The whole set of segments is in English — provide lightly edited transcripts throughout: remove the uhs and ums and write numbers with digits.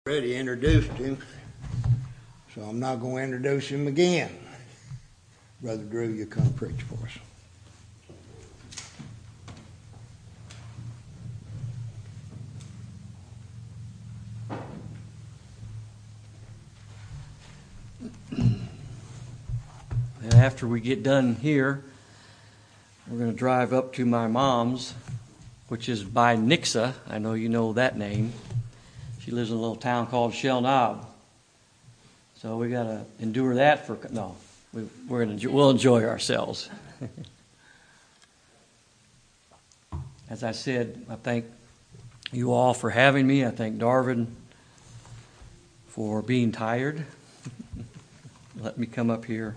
Already introduced him, so I'm not going to introduce him again. Brother Drew, you come preach for us. And after we get done here, we're going to drive up to my mom's, which is by Nixa. I know you know that name. She lives in a little town called Shell Knob. So we got to endure that for... No, we'll enjoy ourselves. As I said, I thank you all for having me. I thank Darvin for being tired. Let me come up here.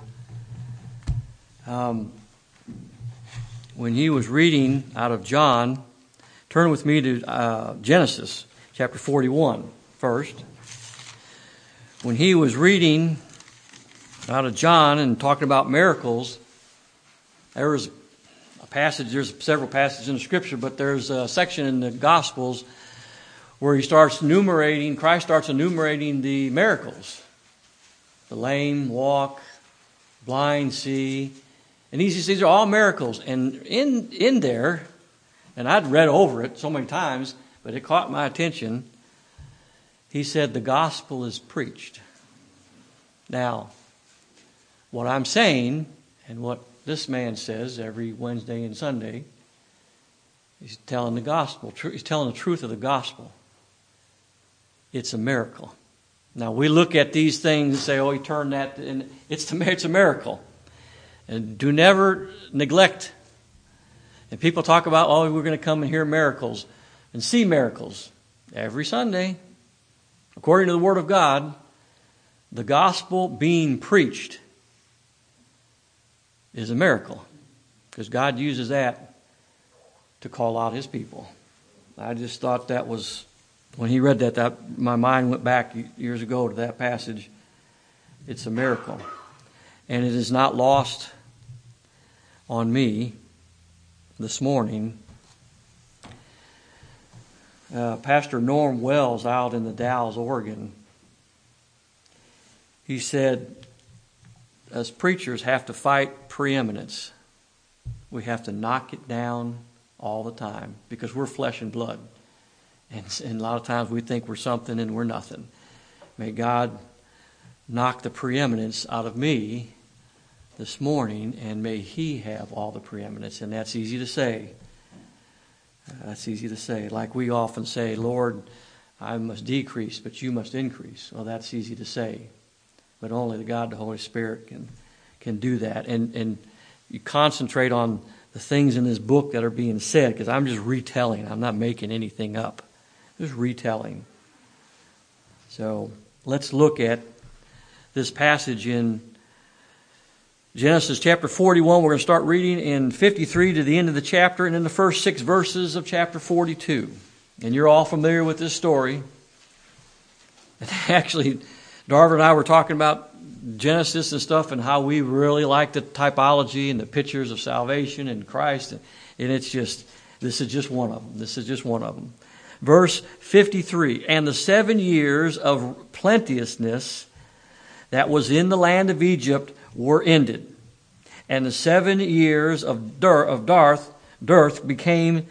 When he was reading out of John, turn with me to Genesis chapter 41 first. When he was reading out of John and talking about miracles, there was a passage, there's several passages in the scripture, but there's a section in the Gospels where Christ starts enumerating the miracles. The lame walk, blind see, and these are all miracles. And in there, and I'd read over it so many times, but it caught my attention. He said the gospel is preached. Now, what I'm saying, and what this man says every Wednesday and Sunday, he's telling the gospel. He's telling the truth of the gospel. It's a miracle. Now, we look at these things and say, oh, he turned that, and it's a miracle. And do never neglect. And people talk about, oh, we're going to come and hear miracles and see miracles. Every Sunday, according to the Word of God, the gospel being preached is a miracle. Because God uses that to call out His people. I just thought that was, when he read that my mind went back years ago to that passage. It's a miracle. And it is not lost on me this morning. Pastor Norm Wells out in the Dalles, Oregon, he said, us preachers have to fight preeminence. We have to knock it down all the time because we're flesh and blood. And a lot of times we think we're something and we're nothing. May God knock the preeminence out of me this morning, and may He have all the preeminence. And that's easy to say. That's easy to say. Like we often say, Lord, I must decrease, but you must increase. Well, that's easy to say. But only the God, the Holy Spirit, can do that. And you concentrate on the things in this book that are being said, because I'm just retelling. I'm not making anything up. Just retelling. So let's look at this passage in Genesis chapter 41. We're going to start reading in 53 to the end of the chapter and in the first 6 verses of chapter 42. And you're all familiar with this story. And actually, Darvin and I were talking about Genesis and stuff and how we really like the typology and the pictures of salvation in Christ. And it's just, this is just one of them. This is just one of them. Verse 53, and the 7 years of plenteousness that was in the land of Egypt were ended. And the 7 years of dearth began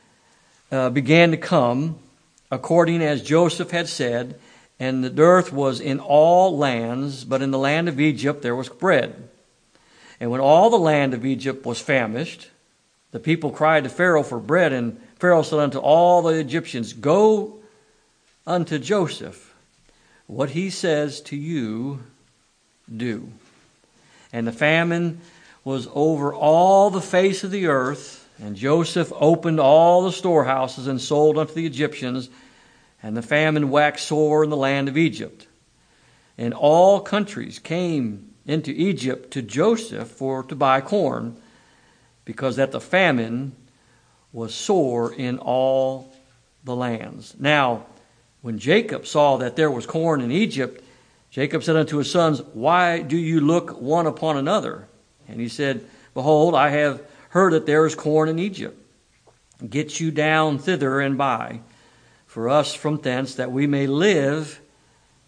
to come, according as Joseph had said, and the dearth was in all lands, but in the land of Egypt there was bread. And when all the land of Egypt was famished, the people cried to Pharaoh for bread, and Pharaoh said unto all the Egyptians, go unto Joseph, what he says to you, do. And the famine was over all the face of the earth, and Joseph opened all the storehouses and sold unto the Egyptians, and the famine waxed sore in the land of Egypt. And all countries came into Egypt to Joseph to buy corn, because that the famine was sore in all the lands. Now, when Jacob saw that there was corn in Egypt, Jacob said unto his sons, why do you look one upon another? And he said, behold, I have heard that there is corn in Egypt. Get you down thither and buy for us from thence, that we may live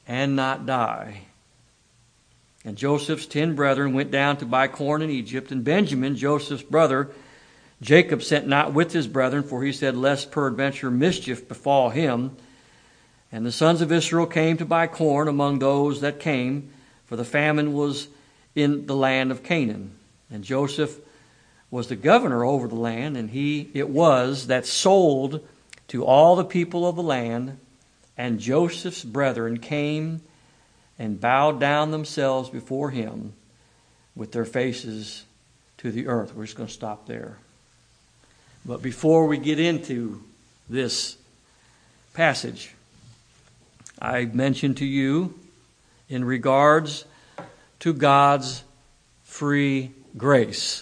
and not die. And Joseph's 10 brethren went down to buy corn in Egypt, and Benjamin, Joseph's brother, Jacob sent not with his brethren, for he said, lest peradventure mischief befall him. And the sons of Israel came to buy corn among those that came, for the famine was in the land of Canaan. And Joseph was the governor over the land, and it was that sold to all the people of the land. And Joseph's brethren came and bowed down themselves before him with their faces to the earth. We're just going to stop there. But before we get into this passage, I mentioned to you in regards to God's free grace.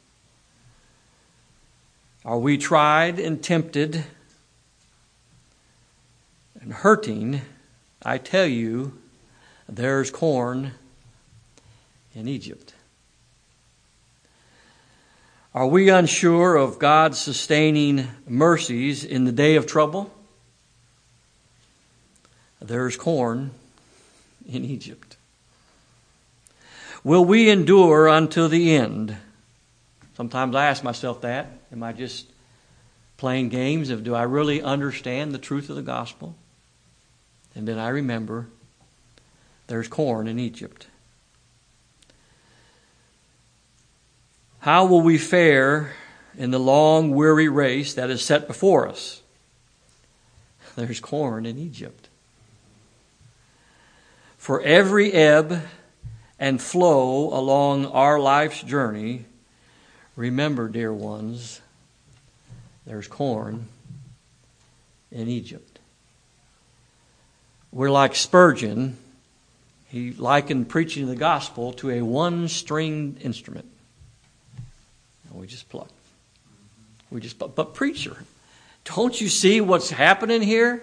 Are we tried and tempted and hurting? I tell you, there's corn in Egypt. Are we unsure of God's sustaining mercies in the day of trouble? There's corn in Egypt. Will we endure until the end? Sometimes I ask myself that. Am I just playing games? Do I really understand the truth of the gospel? And then I remember there's corn in Egypt. How will we fare in the long, weary race that is set before us? There's corn in Egypt. For every ebb and flow along our life's journey, remember, dear ones, there's corn in Egypt. We're like Spurgeon. He likened preaching the gospel to a one-stringed instrument. And we just pluck. But preacher, don't you see what's happening here?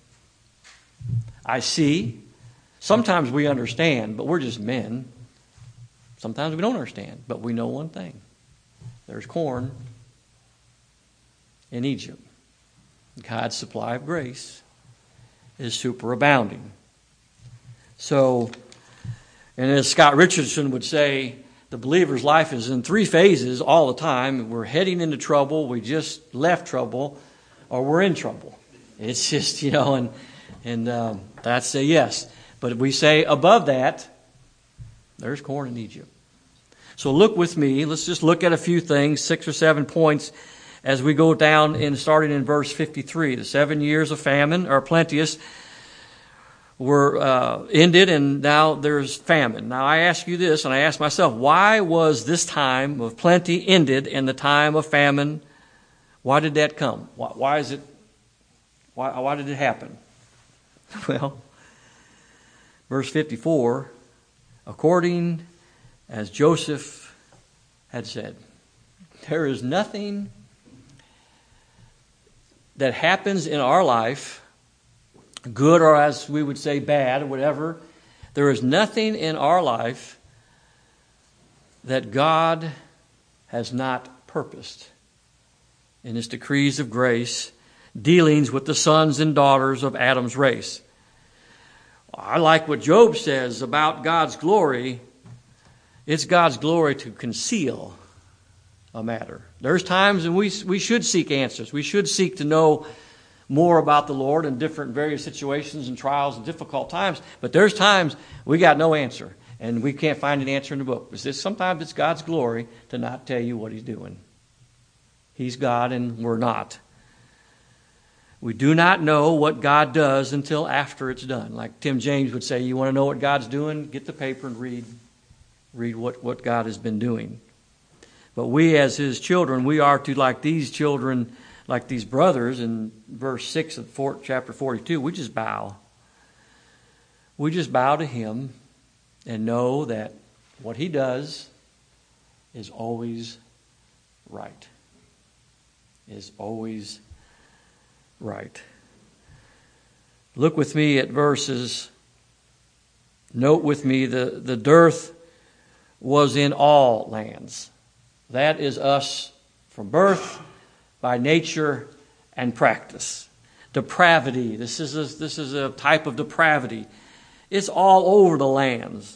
I see. Sometimes we understand, but we're just men. Sometimes we don't understand, but we know one thing. There's corn in Egypt. God's supply of grace is superabounding. So, and as Scott Richardson would say, the believer's life is in 3 phases all the time. We're heading into trouble, we just left trouble, or we're in trouble. It's just, and that's a yes. But we say above that, there's corn in Egypt. So look with me. Let's just look at a few things, 6 or 7 points, as we go down starting in verse 53. The 7 years of famine, or plenteous, were ended, and now there's famine. Now I ask you this, and I ask myself, why was this time of plenty ended and the time of famine? Why did that come? Why did it happen? Well, verse 54, according as Joseph had said, there is nothing that happens in our life, good or as we would say bad, or whatever. There is nothing in our life that God has not purposed in His decrees of grace, dealings with the sons and daughters of Adam's race. I like what Job says about God's glory. It's God's glory to conceal a matter. There's times when we should seek answers. We should seek to know more about the Lord in different various situations and trials and difficult times. But there's times we got no answer, and we can't find an answer in the book. Sometimes it's God's glory to not tell you what He's doing. He's God and we're not. We do not know what God does until after it's done. Like Tim James would say, you want to know what God's doing? Get the paper and read what God has been doing. But we as His children, we are to, like these children, like these brothers in verse 6 of chapter 42, we just bow. We just bow to Him and know that what He does is always right. Is always right. Look with me at verses. Note with me the dearth was in all lands. That is us from birth, by nature, and practice. Depravity. This is a type of depravity. It's all over the lands.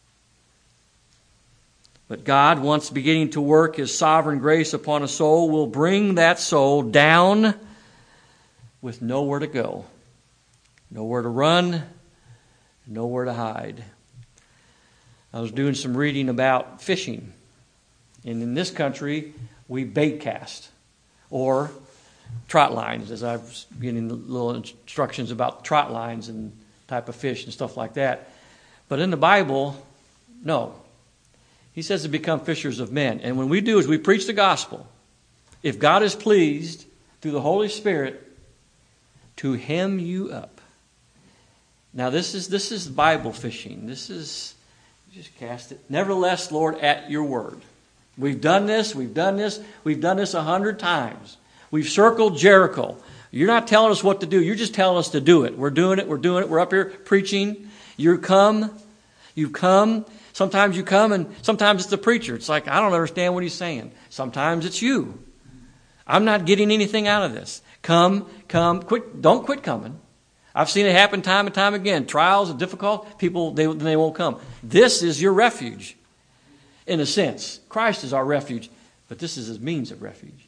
But God, once beginning to work His sovereign grace upon a soul, will bring that soul down with nowhere to go, nowhere to run, nowhere to hide. I was doing some reading about fishing. And in this country, we bait cast or trot lines, as I was getting little instructions about trot lines and type of fish and stuff like that. But in the Bible, no. He says to become fishers of men. And when we do is we preach the gospel. If God is pleased through the Holy Spirit to hem you up. Now this is Bible fishing. This is, just cast it. Nevertheless, Lord, at your word. We've done this 100 times. We've circled Jericho. You're not telling us what to do. You're just telling us to do it. We're doing it. We're up here preaching. You've come. Sometimes you come and sometimes it's the preacher. It's like, I don't understand what he's saying. Sometimes it's you. I'm not getting anything out of this. Come, quit. Don't quit coming. I've seen it happen time and time again. Trials are difficult. People, they won't come. This is your refuge. In a sense, Christ is our refuge, but this is His means of refuge.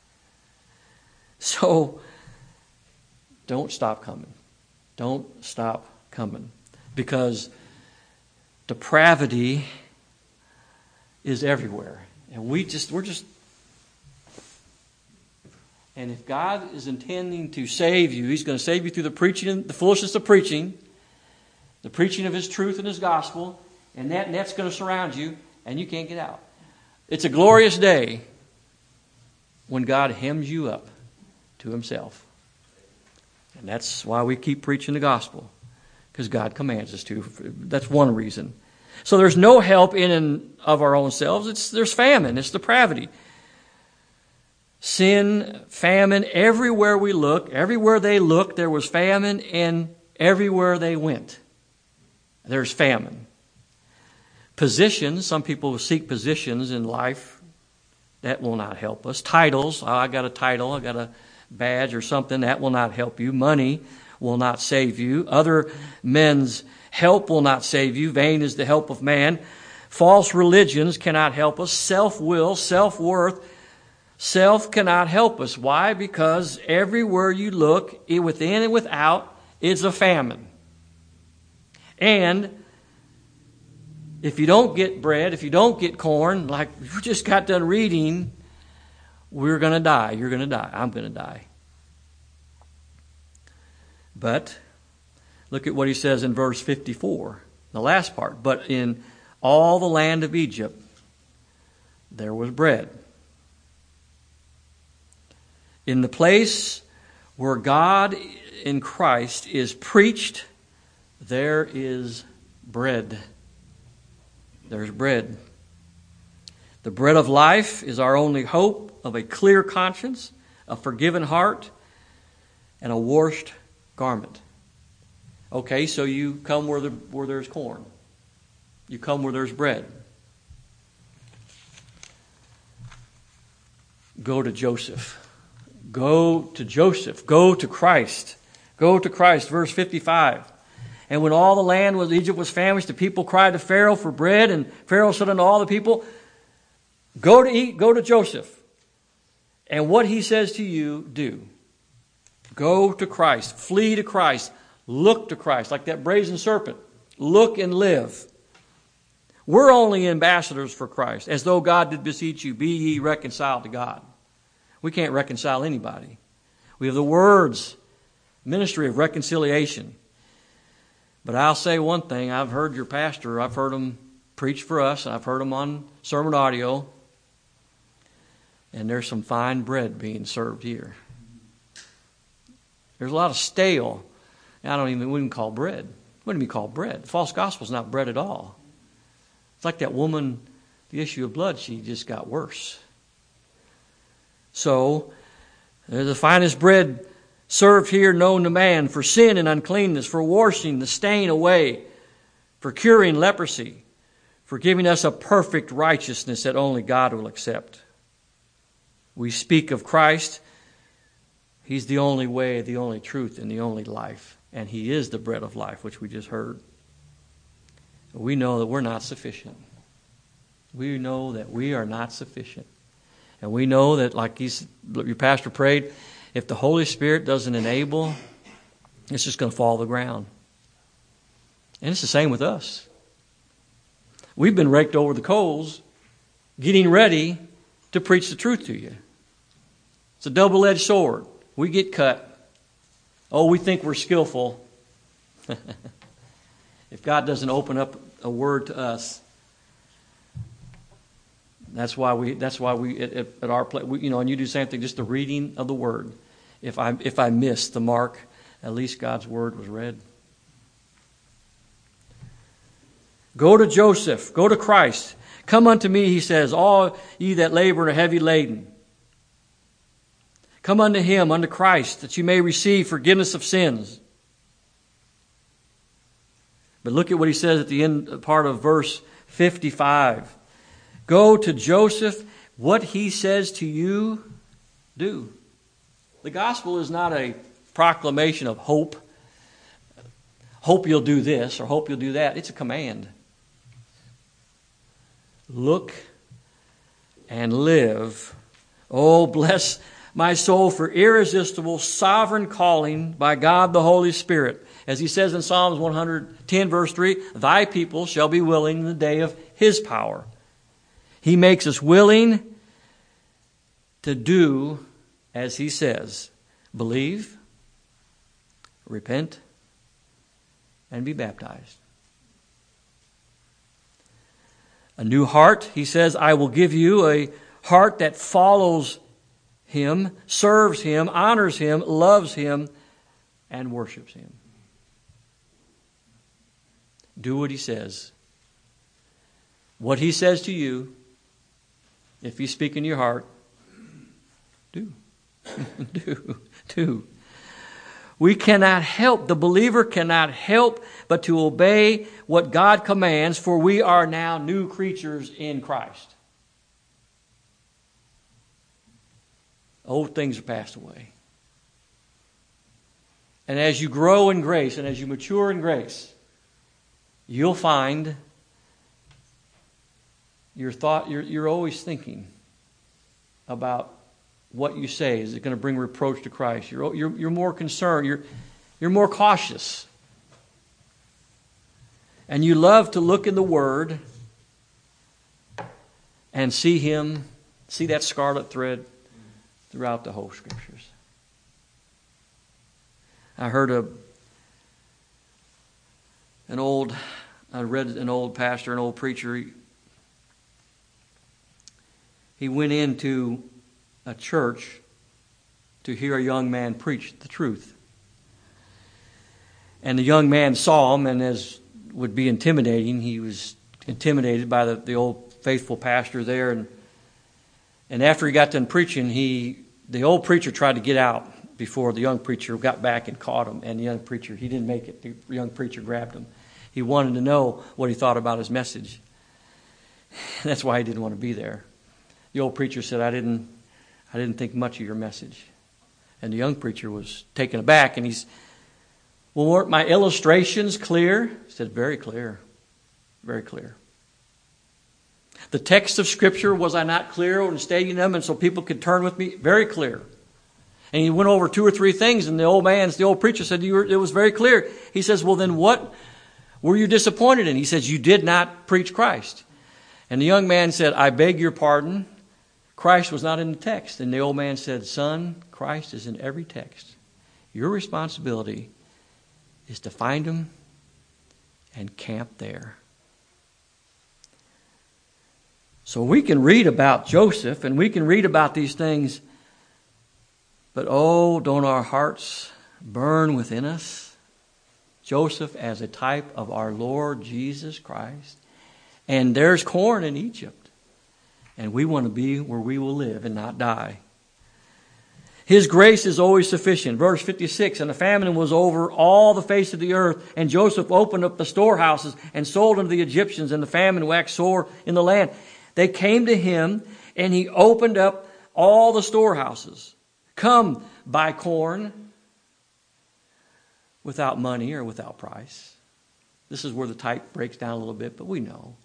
So, don't stop coming. Don't stop coming. Because depravity is everywhere. And and if God is intending to save you, He's going to save you through the preaching, the foolishness of preaching, the preaching of His truth and His gospel, and that net's going to surround you, and you can't get out. It's a glorious day when God hems you up to Himself. And that's why we keep preaching the gospel, because God commands us to. That's one reason. So there's no help in and of our own selves. There's famine. It's depravity. Sin, famine, everywhere we look, everywhere they looked, there was famine, and everywhere they went, there's famine. Positions, some people seek positions in life. That will not help us. Titles, I got a title, I got a badge or something, that will not help you. Money will not save you. Other men's help will not save you. Vain is the help of man. False religions cannot help us. Self-will, self-worth, self cannot help us. Why? Because everywhere you look, within and without, is a famine. And if you don't get bread, if you don't get corn, like you just got done reading, we're going to die. You're going to die. I'm going to die. But look at what he says in verse 54, the last part. But in all the land of Egypt, there was bread. In the place where God in Christ is preached, there is bread. There's bread. The bread of life is our only hope of a clear conscience, a forgiven heart, and a washed garment. Okay, so you come where there's corn. You come where there's bread. Go to Joseph. Go to Joseph. Go to Christ. Go to Christ. Verse 55. And when all the land of Egypt was famished, the people cried to Pharaoh for bread. And Pharaoh said unto all the people, go to eat, go to Joseph. And what he says to you, do. Go to Christ. Flee to Christ. Look to Christ. Like that brazen serpent. Look and live. We're only ambassadors for Christ. As though God did beseech you, be ye reconciled to God. We can't reconcile anybody. We have the words, ministry of reconciliation. But I'll say one thing. I've heard your pastor. I've heard him preach for us. I've heard him on sermon audio. And there's some fine bread being served here. There's a lot of stale. We wouldn't call bread. What do you call bread? The false gospel is not bread at all. It's like that woman, the issue of blood, she just got worse. So, there's the finest bread served here known to man for sin and uncleanness, for washing the stain away, for curing leprosy, for giving us a perfect righteousness that only God will accept. We speak of Christ. He's the only way, the only truth, and the only life. And He is the bread of life, which we just heard. We know that we're not sufficient. We know that we are not sufficient. And we know that, like your pastor prayed, if the Holy Spirit doesn't enable, it's just going to fall to the ground. And it's the same with us. We've been raked over the coals, getting ready to preach the truth to you. It's a double-edged sword. We get cut. Oh, we think we're skillful. If God doesn't open up a word to us, that's why we at our place, and you do the same thing, just the reading of the word. If I miss the mark, at least God's word was read. Go to Joseph, go to Christ. Come unto me, he says, all ye that labor and are heavy laden. Come unto him, unto Christ, that you may receive forgiveness of sins. But look at what he says at the end part of verse 55. Go to Joseph, what he says to you, do. The gospel is not a proclamation of hope. Hope you'll do this or hope you'll do that. It's a command. Look and live. Oh, bless my soul for irresistible, sovereign calling by God the Holy Spirit. As he says in Psalms 110, verse 3, thy people shall be willing in the day of his power. He makes us willing to do as he says. Believe, repent, and be baptized. A new heart, he says, I will give you a heart that follows him, serves him, honors him, loves him, and worships him. Do what he says. What he says to you, if you speak in your heart, do. do. We cannot help, the believer cannot help but to obey what God commands, for we are now new creatures in Christ. Old things are passed away. And as you grow in grace and as you mature in grace, you'll find you're always thinking about what you say. Is it going to bring reproach to Christ? You're more concerned. You're more cautious. And you love to look in the Word and see that scarlet thread throughout the whole Scriptures. I heard I read an old pastor, an old preacher. He went into a church to hear a young man preach the truth. And the young man saw him, and as would be intimidating, he was intimidated by the old faithful pastor there. And after he got done preaching, the old preacher tried to get out before the young preacher got back and caught him. And the young preacher, he didn't make it. The young preacher grabbed him. He wanted to know what he thought about his message. That's why he didn't want to be there. The old preacher said, I didn't think much of your message. And the young preacher was taken aback, and well, weren't my illustrations clear? He said, very clear. Very clear. The text of Scripture, was I not clear in stating them, and so people could turn with me? Very clear. And he went over 2 or 3 things, and the old preacher said, it was very clear. He says, well, then what were you disappointed in? He says, you did not preach Christ. And the young man said, I beg your pardon. Christ was not in the text. And the old man said, son, Christ is in every text. Your responsibility is to find him and camp there. So we can read about Joseph and we can read about these things, but oh, don't our hearts burn within us? Joseph as a type of our Lord Jesus Christ. And there's corn in Egypt. And we want to be where we will live and not die. His grace is always sufficient. Verse 56, and the famine was over all the face of the earth, and Joseph opened up the storehouses and sold unto the Egyptians, and the famine waxed sore in the land. They came to him, and he opened up all the storehouses. Come, buy corn without money or without price. This is where the type breaks down a little bit, but we know.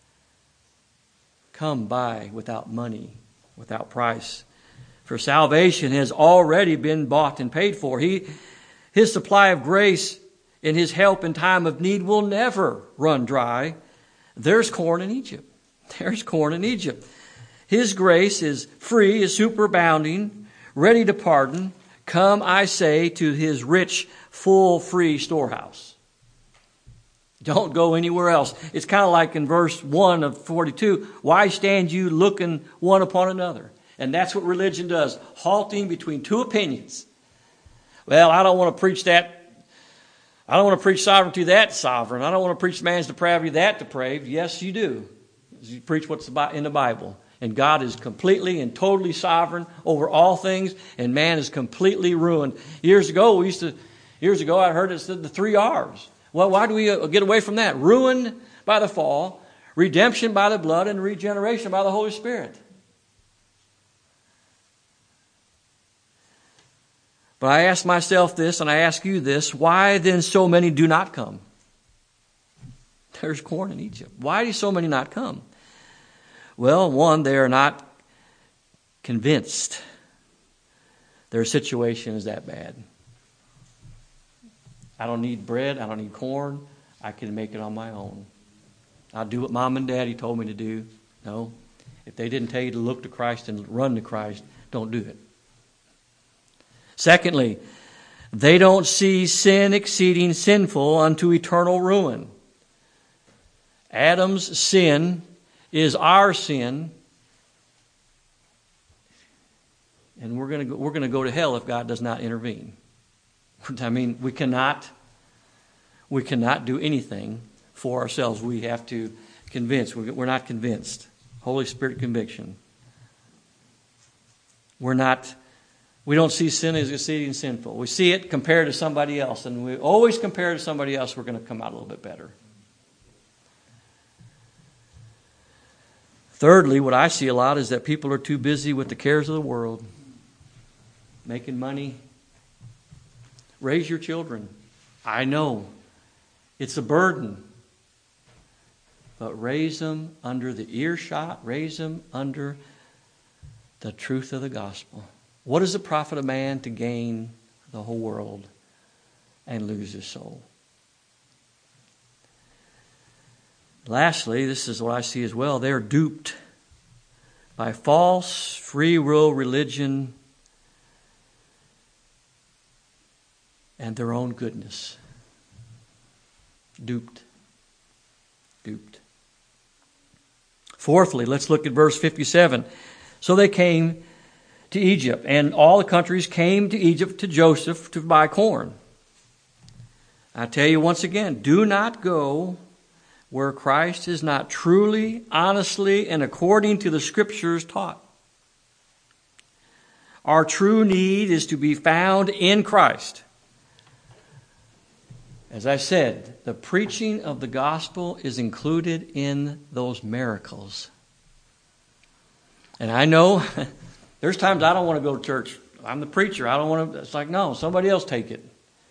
Come buy without money, without price. For salvation has already been bought and paid for. His supply of grace and His help in time of need will never run dry. There's corn in Egypt. There's corn in Egypt. His grace is free, is superabounding, ready to pardon. Come, I say, to His rich, full, free storehouse. Don't go anywhere else. It's kind of like in verse 1 of 42. Why stand you looking one upon another? And that's what religion does. Halting between two opinions. Well, I don't want to preach that. I don't want to preach sovereignty that sovereign. I don't want to preach man's depravity that depraved. Yes, you do. You preach what's in the Bible. And God is completely and totally sovereign over all things. And man is completely ruined. Years ago, I heard it said the 3 R's. Well, why do we get away from that? Ruined by the fall, redemption by the blood, and regeneration by the Holy Spirit. But I ask myself this, and I ask you this, why then so many do not come? There's corn in Egypt. Why do so many not come? Well, one, they are not convinced their situation is that bad. I don't need bread. I don't need corn. I can make it on my own. I'll do what Mom and Daddy told me to do. No. If they didn't tell you to look to Christ and run to Christ, don't do it. Secondly, they don't see sin exceeding sinful unto eternal ruin. Adam's sin is our sin, and we're going to go to hell if God does not intervene. I mean, we cannot do anything for ourselves. We have to convince. We're not convinced. Holy Spirit conviction. We don't see sin as exceeding sinful. We see it compared to somebody else, and we always compare to somebody else. We're going to come out a little bit better. Thirdly, what I see a lot is that people are too busy with the cares of the world, making money. Raise your children. I know it's a burden, but raise them under the earshot. Raise them under the truth of the gospel. What does it profit a man to gain the whole world and lose his soul? Lastly, this is what I see as well. They're duped by false free will religion and their own goodness. Duped. Fourthly, let's look at verse 57. So they came to Egypt, and all the countries came to Egypt to Joseph to buy corn. I tell you once again, do not go where Christ is not truly, honestly, and according to the Scriptures taught. Our true need is to be found in Christ. As I said, the preaching of the gospel is included in those miracles. And I know there's times I don't want to go to church. I'm the preacher. I don't want to. It's like, no, somebody else take it.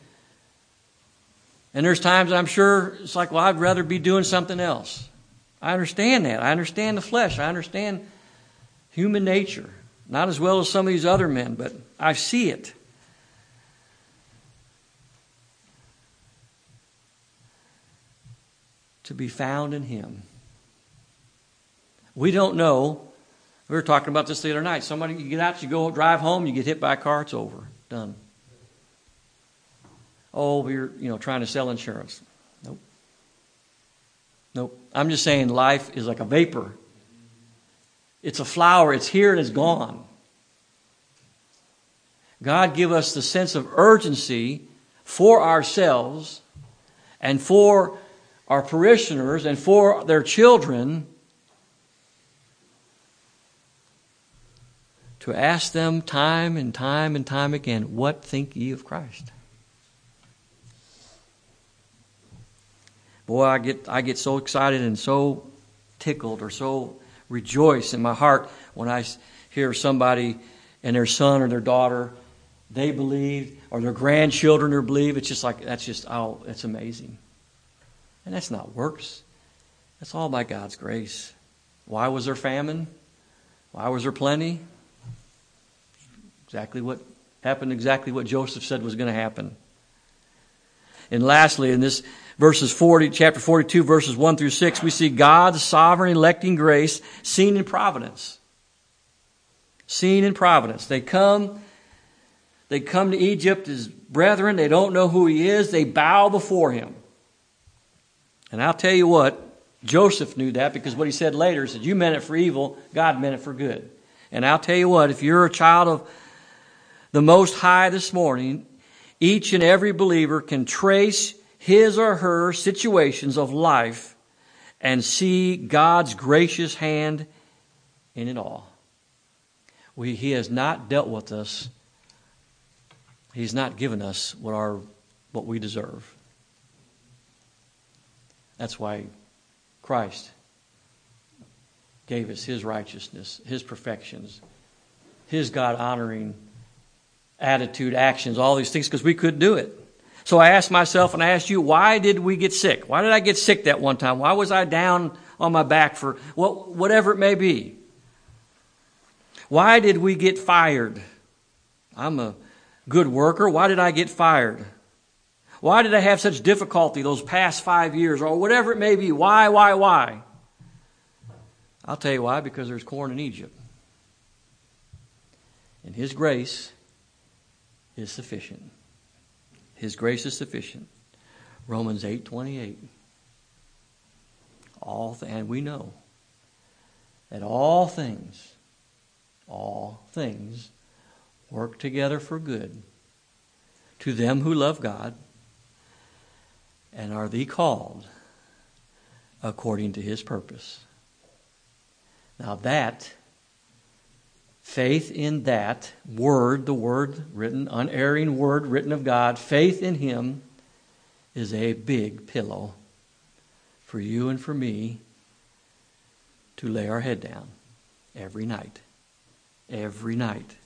And there's times I'm sure it's like, well, I'd rather be doing something else. I understand that. I understand the flesh. I understand human nature. Not as well as some of these other men, but I see it. To be found in Him. We don't know. We were talking about this the other night. Somebody, you get out, you go drive home, you get hit by a car, it's over. Done. Oh, we're trying to sell insurance. Nope. I'm just saying life is like a vapor. It's a flower. It's here and it's gone. God give us the sense of urgency for ourselves and for our parishioners and for their children to ask them time and time and time again, what think ye of Christ? Boy, I get so excited and so tickled or so rejoiced in my heart when I hear somebody and their son or their daughter, they believe, or their grandchildren or believe. It's just like, it's amazing. And that's not works. That's all by God's grace. Why was there famine? Why was there plenty? Exactly what happened, exactly what Joseph said was going to happen. And lastly, in this chapter 42, verses 1 through 6, we see God's sovereign electing grace seen in providence. Seen in providence. They come to Egypt as brethren. They don't know who he is. They bow before him. And I'll tell you what, Joseph knew that, because what he said later, he said, you meant it for evil, God meant it for good. And I'll tell you what, if you're a child of the Most High this morning, each and every believer can trace his or her situations of life and see God's gracious hand in it all. He has not dealt with us. He's not given us what we deserve. That's why Christ gave us his righteousness, his perfections, his God-honoring attitude, actions, all these things, because we couldn't do it. So I asked myself and I asked you, why did we get sick? Why did I get sick that one time? Why was I down on my back for whatever it may be? Why did we get fired? I'm a good worker. Why did I get fired? Why did I have such difficulty those past 5 years, or whatever it may be? Why? I'll tell you why, because there's corn in Egypt. And his grace is sufficient. His grace is sufficient. Romans 8:28. And we know that all things work together for good to them who love God and are the called according to his purpose. Now that, faith in that word, the word written, unerring word written of God, faith in him is a big pillow for you and for me to lay our head down every night. Every night.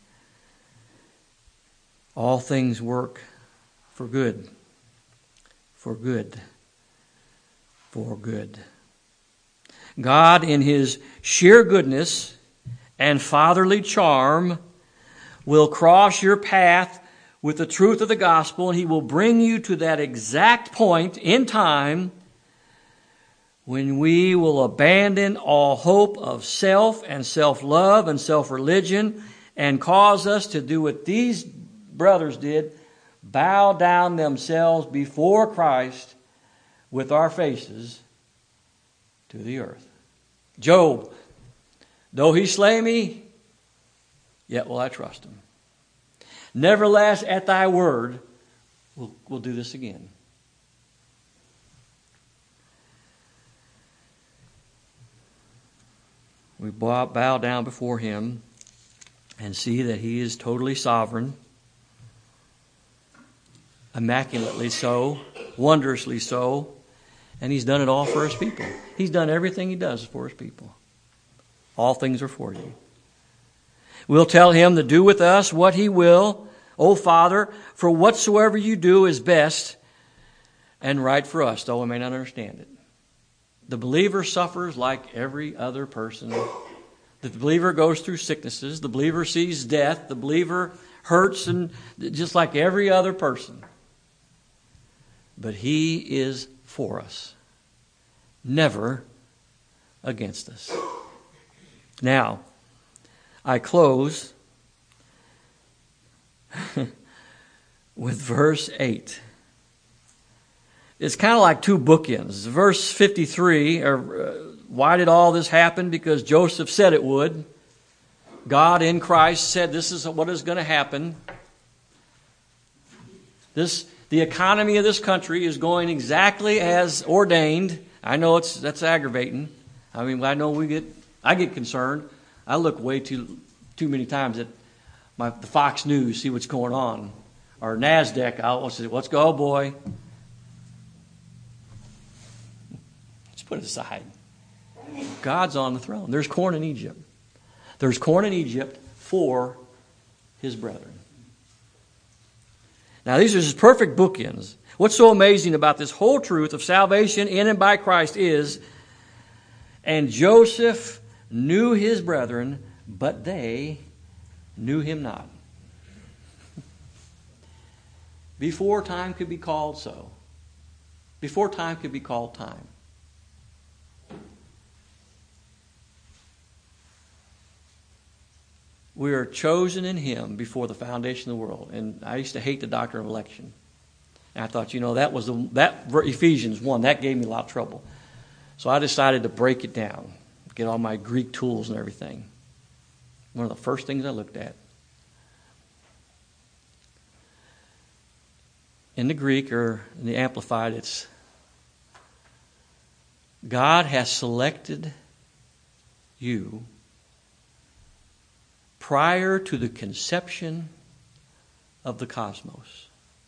All things work for good. For good. For good. God, in his sheer goodness and fatherly charm, will cross your path with the truth of the gospel, and he will bring you to that exact point in time when we will abandon all hope of self and self-love and self-religion and cause us to do what these brothers did, bow down themselves before Christ with our faces to the earth. Job, though he slay me, yet will I trust him. Nevertheless, at thy word, we'll do this again. We bow down before him and see that he is totally sovereign, immaculately so, wondrously so, and he's done it all for his people. He's done everything he does for his people. All things are for you. We'll tell him to do with us what he will. O Father, for whatsoever you do is best and right for us, though we may not understand it. The believer suffers like every other person. The believer goes through sicknesses. The believer sees death. The believer hurts, and just like every other person. But he is for us, never against us. Now, I close with verse 8. It's kind of like two bookends. Verse 53, why did all this happen? Because Joseph said it would. God in Christ said this is what is going to happen. The economy of this country is going exactly as ordained. I know that's aggravating. I mean, I know I get concerned. I look way too many times at the Fox News, see what's going on. Or NASDAQ, I'll say, let's go, boy. Let's put it aside. God's on the throne. There's corn in Egypt. There's corn in Egypt for his brethren. Now, these are just perfect bookends. What's so amazing about this whole truth of salvation in and by Christ is, and Joseph knew his brethren, but they knew him not. Before time could be called so. Before time could be called time. We are chosen in him before the foundation of the world. And I used to hate the doctrine of election. And I thought, that Ephesians 1, that gave me a lot of trouble. So I decided to break it down, get all my Greek tools and everything. One of the first things I looked at. In the Greek, or in the Amplified, it's God has selected you prior to the conception of the cosmos.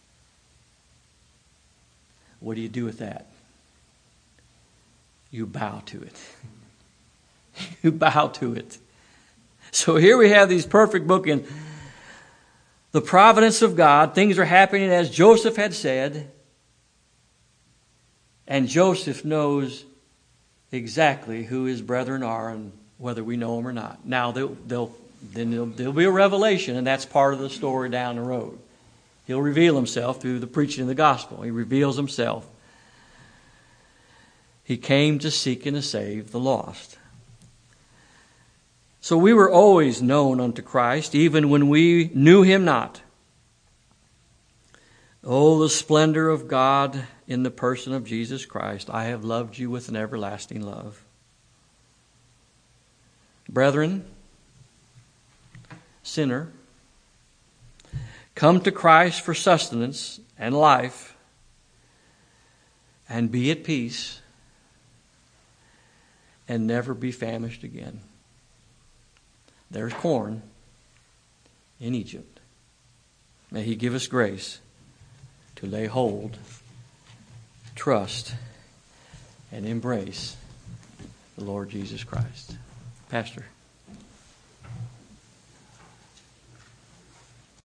What do you do with that? You bow to it. You bow to it. So here we have these perfect bookends. The providence of God, things are happening as Joseph had said, and Joseph knows exactly who his brethren are and whether we know them or not. Now there'll be a revelation, and that's part of the story down the road. He'll reveal himself through the preaching of the gospel. He reveals himself. He came to seek and to save the lost. So we were always known unto Christ, even when we knew him not. Oh, the splendor of God in the person of Jesus Christ. I have loved you with an everlasting love. Brethren, sinner, come to Christ for sustenance and life, and be at peace, and never be famished again. There's corn in Egypt. May he give us grace to lay hold, trust, and embrace the Lord Jesus Christ. Pastor.